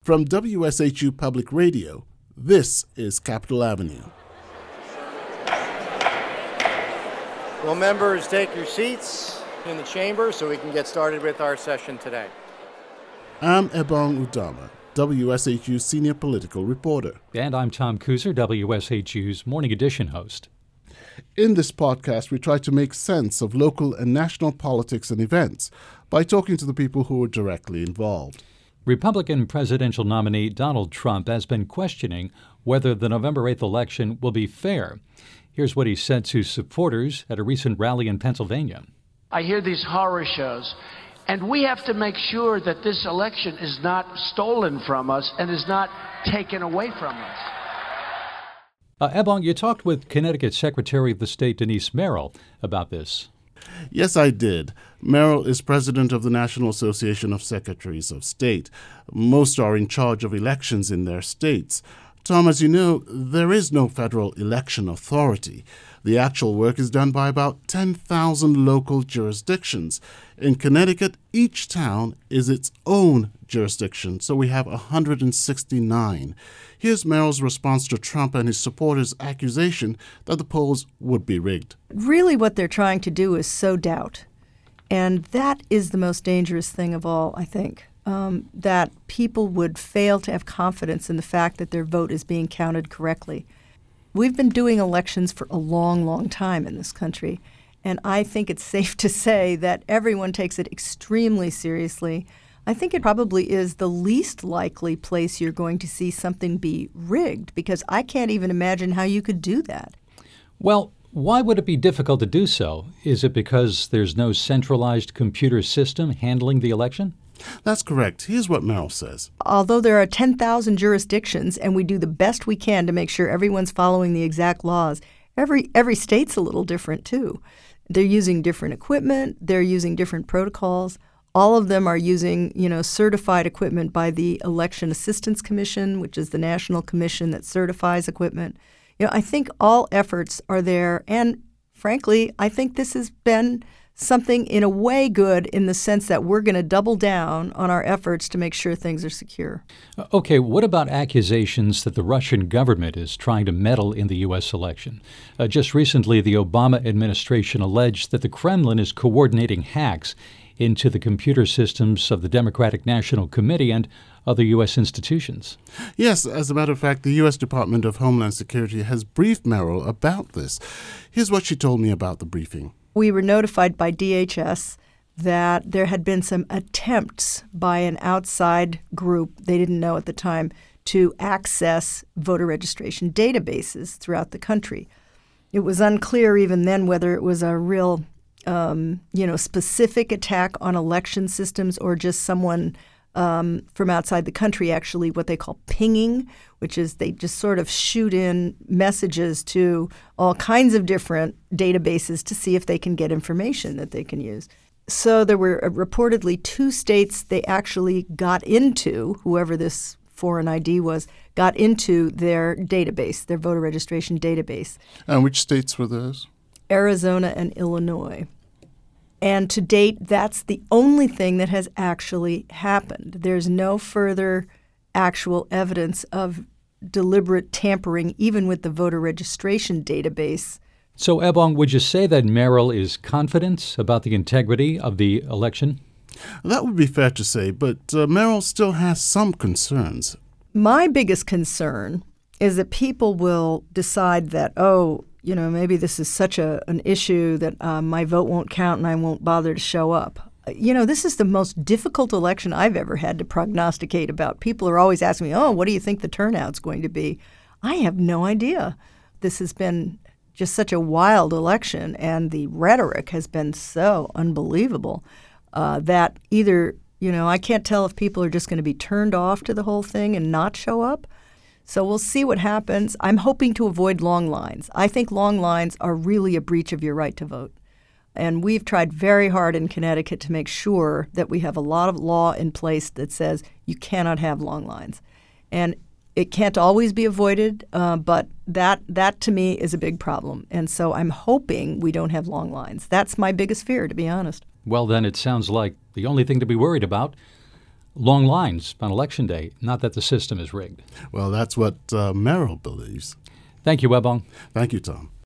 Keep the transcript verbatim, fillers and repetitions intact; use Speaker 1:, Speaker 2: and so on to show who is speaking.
Speaker 1: From W S H U Public Radio, this is Capitol Avenue.
Speaker 2: Will members take your seats in the chamber so we can get started with our session today?
Speaker 1: I'm Ebong Udama, W S H U senior political reporter.
Speaker 3: And I'm Tom Kuser, W S H U's Morning Edition host.
Speaker 1: In this podcast, we try to make sense of local and national politics and events by talking to the people who are directly involved.
Speaker 3: Republican presidential nominee Donald Trump has been questioning whether the November eighth election will be fair. Here's what he said to supporters at a recent rally in Pennsylvania.
Speaker 4: I hear these horror shows, and we have to make sure that this election is not stolen from us and is not taken away from us.
Speaker 3: Uh, Ebong, you talked with Connecticut Secretary of the State Denise Merrill about this.
Speaker 1: Yes, I did. Merrill is president of the National Association of Secretaries of State. Most are in charge of elections in their states. Tom, as you know, there is no federal election authority. The actual work is done by about ten thousand local jurisdictions. In Connecticut, each town is its own jurisdiction, so we have one hundred sixty-nine. Here's Merrill's response to Trump and his supporters' accusation that the polls would be rigged.
Speaker 5: Really what they're trying to do is sow doubt. And that is the most dangerous thing of all, I think, um, that people would fail to have confidence in the fact that their vote is being counted correctly. We've been doing elections for a long, long time in this country, and I think it's safe to say that everyone takes it extremely seriously. I think it probably is the least likely place you're going to see something be rigged, because I can't even imagine how you could do that.
Speaker 3: Well, why would it be difficult to do so? Is it because there's no centralized computer system handling the election?
Speaker 1: That's correct. Here's what Merrill says.
Speaker 5: Although there are ten thousand jurisdictions and we do the best we can to make sure everyone's following the exact laws, every every state's a little different too. They're using different equipment. They're using different protocols. All of them are using, you know, certified equipment by the Election Assistance Commission, which is the national commission that certifies equipment. You know, I think all efforts are there. And frankly, I think this has been something in a way good in the sense that we're going to double down on our efforts to make sure things are secure.
Speaker 3: Okay, what about accusations that the Russian government is trying to meddle in the U S election? Uh, just recently, the Obama administration alleged that the Kremlin is coordinating hacks into the computer systems of the Democratic National Committee and other U S institutions.
Speaker 1: Yes, as a matter of fact, the U S Department of Homeland Security has briefed Merrill about this. Here's what she told me about the briefing.
Speaker 5: We were notified by D H S that there had been some attempts by an outside group, they didn't know at the time, to access voter registration databases throughout the country. It was unclear even then whether it was a real Um, you know, specific attack on election systems or just someone um, from outside the country actually what they call pinging, which is they just sort of shoot in messages to all kinds of different databases to see if they can get information that they can use. So there were uh, reportedly two states they actually got into, whoever this foreign I D was, got into their database, their voter registration database.
Speaker 1: And which states were those?
Speaker 5: Arizona and Illinois. And to date, that's the only thing that has actually happened. There's no further actual evidence of deliberate tampering, even with the voter registration database.
Speaker 3: So, Ebong, would you say that Merrill is confident about the integrity of the election?
Speaker 1: That would be fair to say, but uh, Merrill still has some concerns.
Speaker 5: My biggest concern is that people will decide that, oh, you know, maybe this is such a an issue that uh, my vote won't count and I won't bother to show up. You know, this is the most difficult election I've ever had to prognosticate about. People are always asking me, oh, what do you think the turnout's going to be? I have no idea. This has been just such a wild election, and the rhetoric has been so unbelievable uh, that either, you know, I can't tell if people are just going to be turned off to the whole thing and not show up. So we'll see what happens. I'm hoping to avoid long lines. I think long lines are really a breach of your right to vote. And we've tried very hard in Connecticut to make sure that we have a lot of law in place that says you cannot have long lines. And it can't always be avoided, uh, but that that to me is a big problem. And so I'm hoping we don't have long lines. That's my biggest fear, to be honest.
Speaker 3: Well, then it sounds like the only thing to be worried about long lines on Election Day, not that the system is rigged.
Speaker 1: Well, that's what uh, Merrill believes.
Speaker 3: Thank you, Webong.
Speaker 1: Thank you, Tom.